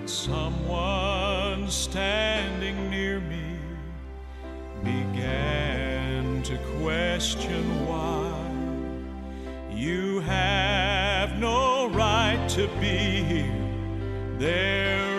Someone standing near me began to question why you have no right to be here. There